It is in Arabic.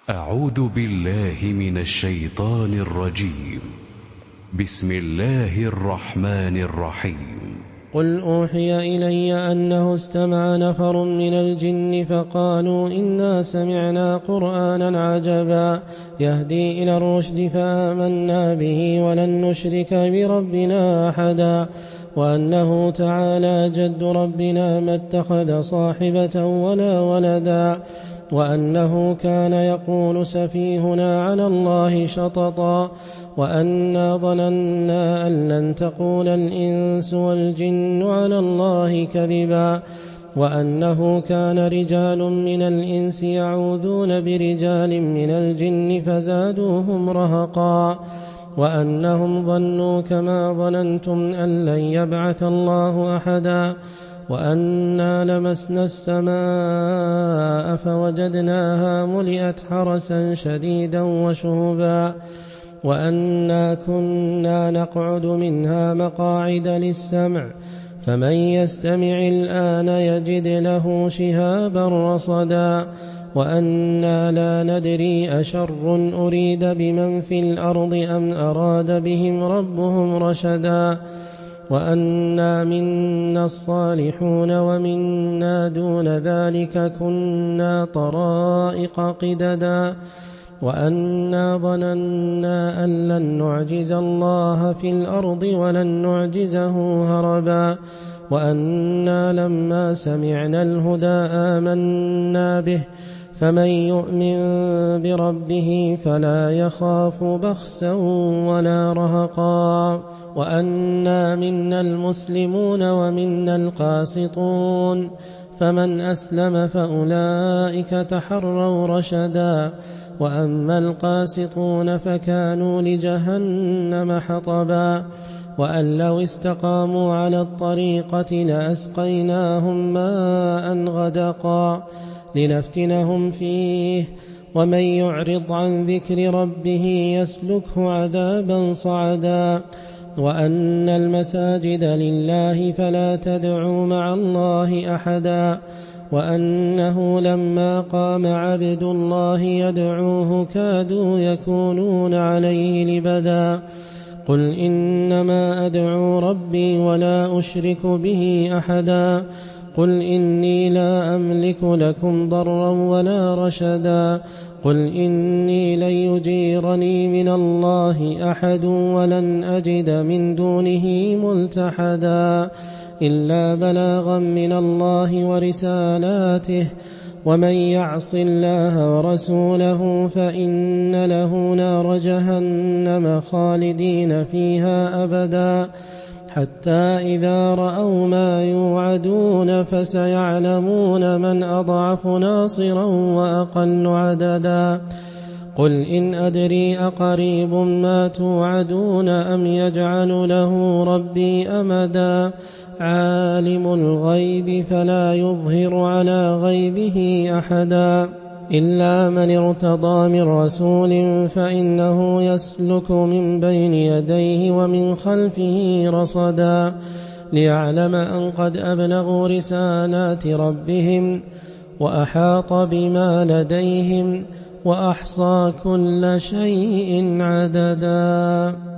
أعوذ بالله من الشيطان الرجيم. بسم الله الرحمن الرحيم. قل أوحي إلي أنه استمع نفر من الجن فقالوا إنا سمعنا قرآنا عجبا يهدي إلى الرشد فآمنا به ولن نشرك بربنا أحدا وأنه تعالى جد ربنا ما اتخذ صاحبة ولا ولدا وأنه كان يقول سفيهنا على الله شططا وأنا ظننا أن لن تقول الإنس والجن على الله كذبا وأنه كان رجال من الإنس يعوذون برجال من الجن فزادوهم رهقا وأنهم ظنوا كما ظننتم أن لن يبعث الله أحدا وأنا لمسنا السماء فوجدناها ملئت حرسا شديدا وشهبا وأنا كنا نقعد منها مقاعد للسمع فمن يستمع الآن يجد له شهابا رصدا وأنا لا ندري أشر أريد بمن في الأرض أم أراد بهم ربهم رشدا وأنا منا الصالحون ومنا دون ذلك كنا طرائق قددا وأنا ظننا أن لن نعجز الله في الأرض ولن نعجزه هربا وأنا لما سمعنا الهدى آمنا به فمن يؤمن بربه فلا يخاف بخسا ولا رهقا وأنا منا المسلمون ومنا القاسطون فمن أسلم فأولئك تحروا رشدا وأما القاسطون فكانوا لجهنم حطبا وأن لو استقاموا على الطريقة لأسقيناهم ماء غدقا لنفتنهم فيه ومن يعرض عن ذكر ربه يسلكه عذابا صعدا وأن المساجد لله فلا تدعوا مع الله أحدا وأنه لما قام عبد الله يدعوه كادوا يكونون عليه لبدا قل إنما أدعو ربي ولا أشرك به أحدا قل إني لا أملك لكم ضرا ولا رشدا قل إني لن يجيرني من الله أحد ولن أجد من دونه ملتحدا إلا بلاغا من الله ورسالاته ومن يعص الله ورسوله فإن له نار جهنم خالدين فيها أبدا حتى إذا رأوا ما يوعدون فسيعلمون من أضعف ناصرا وأقل عددا قل إن أدري أقريب ما توعدون أم يجعل له ربي أمدا عالم الغيب فلا يظهر على غيبه أحدا إلا من ارتضى من رسول فإنه يسلك من بين يديه ومن خلفه رصدا ليعلم أن قد أبلغوا رسالات ربهم وأحاط بما لديهم وأحصى كل شيء عددا.